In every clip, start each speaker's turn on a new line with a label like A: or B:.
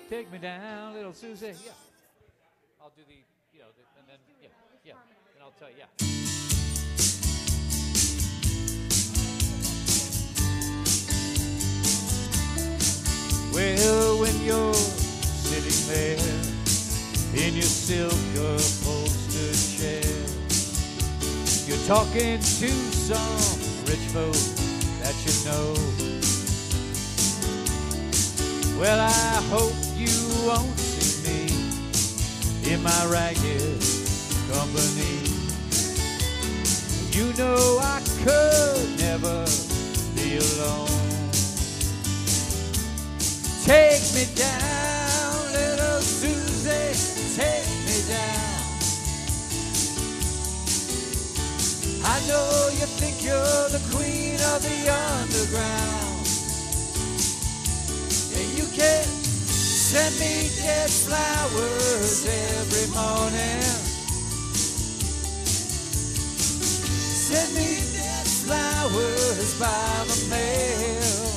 A: Take me down, little Susie. Yeah. I'll do the, and then, yeah. And I'll tell you, yeah. Well, when you're sitting there in your silk upholstered chair, you're talking to some rich folk that you know. Well, I hope you won't see me in my ragged company. You know I could never be alone. Take me down, little Susie, take me down. I know you think you're the queen of the underground, and you can send me dead flowers every morning. Send me dead flowers by the mail.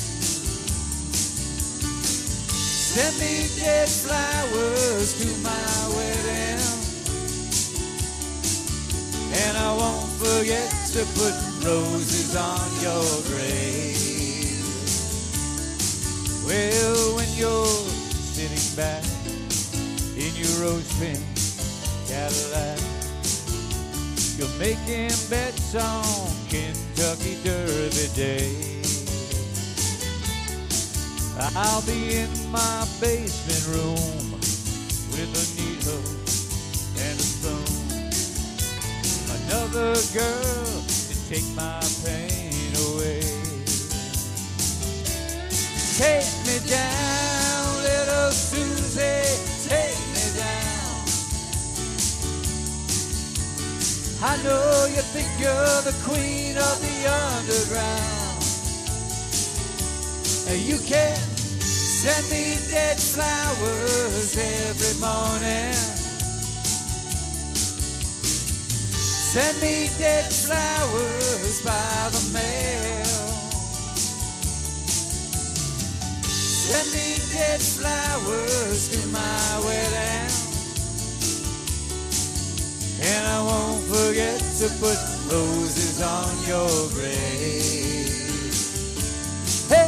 A: Send me dead flowers to my wedding, and I won't forget to put roses on your grave. Well, when you're sitting back in your rose pink Cadillac, you're making bets on Kentucky Derby Day. I'll be in my basement room with a needle and a spoon, another girl to take my pain away. Take me down, little Susie, take me down. I know you think you're the queen of the underground. You can send me dead flowers every morning. Send me dead flowers by the mail. Send me dead flowers to my wedding, and I won't forget to put roses on your grave. Hey!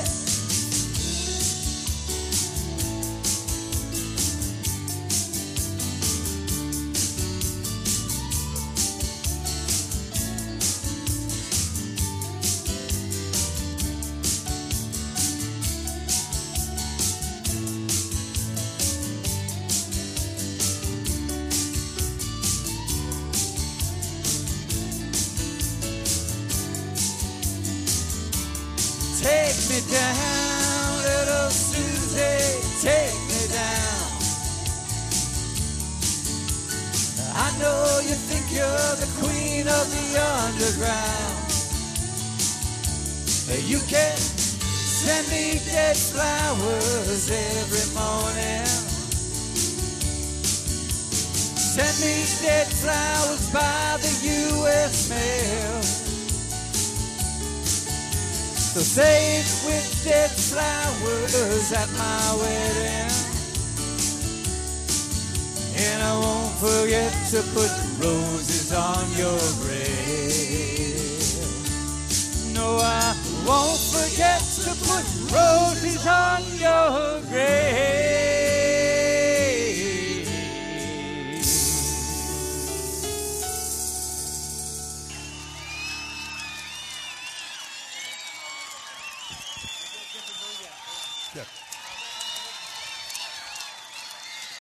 A: Take me down, little Susie, take me down. I know you think you're the queen of the underground. You can send me dead flowers every morning. Send me dead flowers by the U.S. mail. So save with dead flowers at my wedding, and I won't forget to put roses on your grave. No, I won't forget to put roses on your grave.
B: Yeah.